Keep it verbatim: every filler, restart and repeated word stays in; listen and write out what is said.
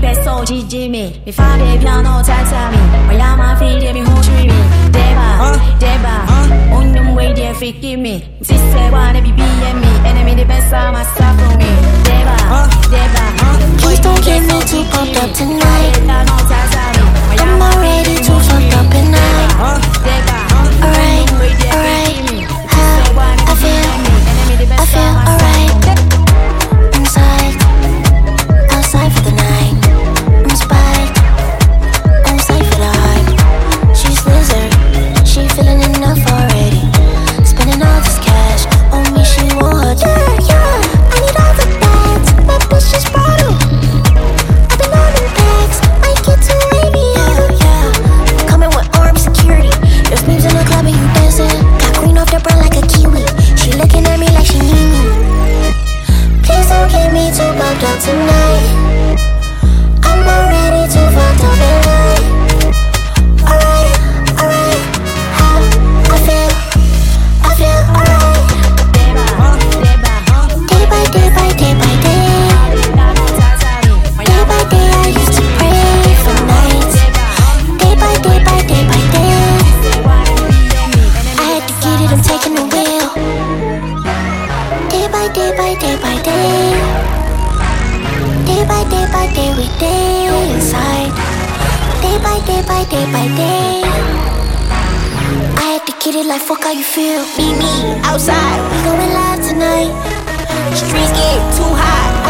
뱃속 지짐이 미发的piano在侧面我要嘛飞的比红水面对吧对吧我能为的 forgive me 只是我的 B B M me enemy 的 best I'm a suffer me 对吧对吧 Please don't get me too pumped up tonight. I'm already too fucked up at night. Alright, alright. How I feel, I feel alright. Inside, outside for the night. I'm spiked, I'm safe for the hype. She's lizard, she feeling enough already. Spending all this cash on me, she want her. Yeah, yeah, I need all the bags. My bitch just brought 'em. I've been on them bags, might get too wavy. Yeah, yeah. Coming with armed security. There's beams in the club and you dancing. Got green off the brown like a kiwi. She looking at me like she need me. Please don't get me too bumped up tonight. I'm already too fucked up at night. Alright, alright. How I feel, I feel alright. Day by day by day by day. Day by day I used to pray for nights. Day by day by day by day. I had to get it, I'm taking the wheel. Day by day by day by day. Day by day by day we day inside. Day by day by day by day. I had to get it like fuck how you feel. Me, me, outside, we going live tonight. Streets get too hot.